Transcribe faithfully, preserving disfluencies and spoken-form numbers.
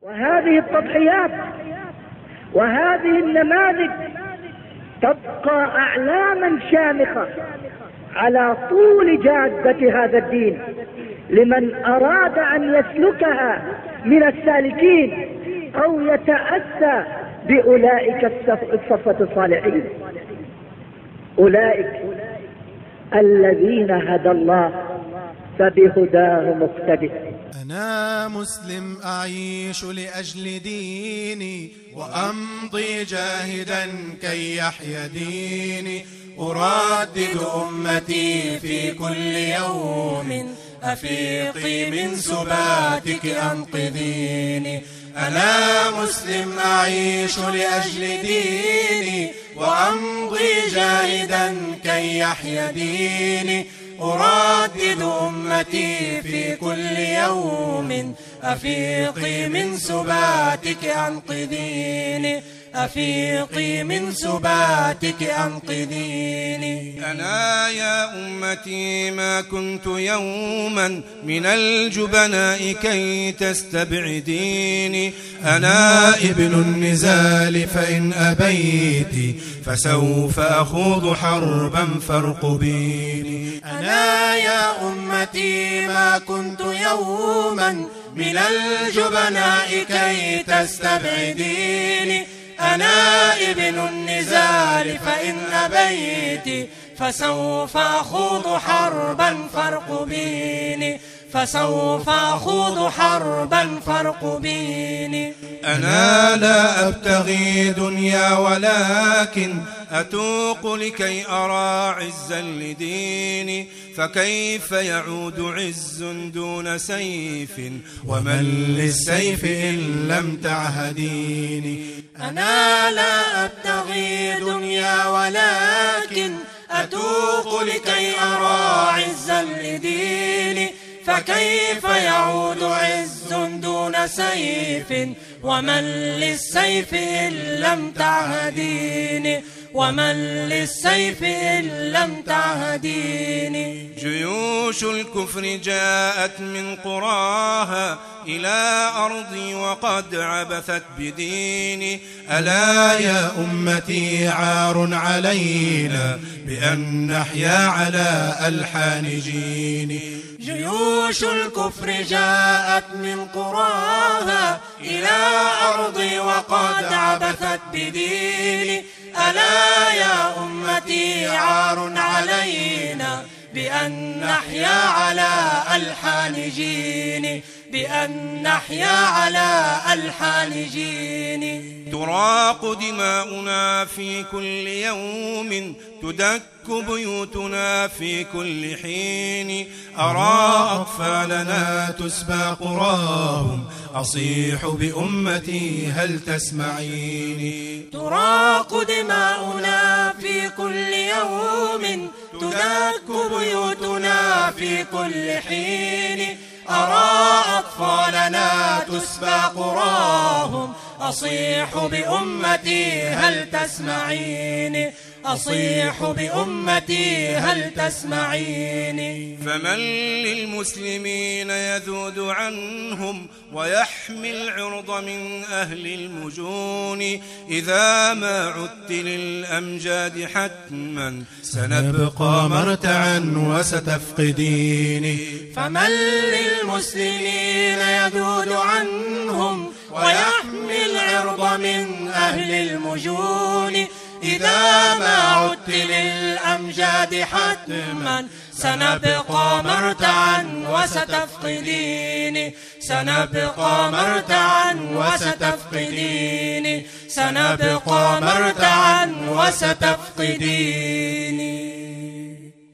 وهذه التضحيات وهذه النماذج تبقى أعلاما شامخة على طول جادة هذا الدين لمن أراد أن يسلكها من السالكين أو يتأسى بأولئك الصفة الصالحين، أولئك الذين هدى الله فبهداه مقتدي. أنا مسلم أعيش لأجل ديني وأمضي جاهدا كي يحيا ديني، أردد أمتي في كل يوم أفيقي من سباتك أنقذيني. أنا مسلم أعيش لأجل ديني وأمضي جاهدا كي يحيا ديني، أردد أمتي في كل يوم أفيقي من سباتك أنقذيني، أفيقي من سباتك أنقذيني. أنا يا أمتي ما كنت يوما من الجبناء كي تستبعديني، أنا ابن النزال فإن أبيت فسوف أخوض حربا فارقبيني. أنا يا أمتي ما كنت يوما من الجبناء كي تستبعديني، أنا ابن النزال فإن أبيت فسوف أخوض حربا فارقبيني، فسوف أخوض حربا فارقبيني. أنا لا أبتغي دنيا ولكن أتوق لكي أرى عزا لديني، فكيف يعود عز دون سيف ومن للسيف إن لم تعهديني. أنا لا أبتغي دنيا ولكن أتوق لكي أرى عزا لديني، فكيف يعود عز دون سيف ومن للسيف إن لم تعهديني، ومن للسيف إن لم تعهديني. جيوش الكفر جاءت من قراها إلى أرضي وقد عبثت بديني، ألا يا أمتي عار علينا بأن نحيا على ألحان جيني. جيوش الكفر جاءت من قراها إلى أرضي وقد عبثت بديني، ألا يا أمتي عار علينا بأن نحيا على ألحان جيني، بأن نحيا على ألحان جيني. تراق دماؤنا في كل يوم، تدك بيوتنا في كل حين، أرى أطفالنا تسبى قراهم، أصيح بأمتي هل تسمعيني. تراق دماؤنا في كل يوم، تدك بيوتنا في كل حين، أرى أطفالنا تسبى قراهم، أصيح بأمتي هل تسمعيني، أصيح بأمتي هل تسمعيني. فمن للمسلمين يذود عنهم ويحمي العرض من أهل المجون، إذا ما عدت للأمجاد حتما سنبقى مرتعا وستفقديني. فمن للمسلمين يذود عنهم ويحمي العرض من أهل المجون، إذا ما عدت للأمجاد حتما سنبقى مرتعا وستفقديني، سنبقى مرتعا وستفقديني، سنبقى مرتعا وستفقديني.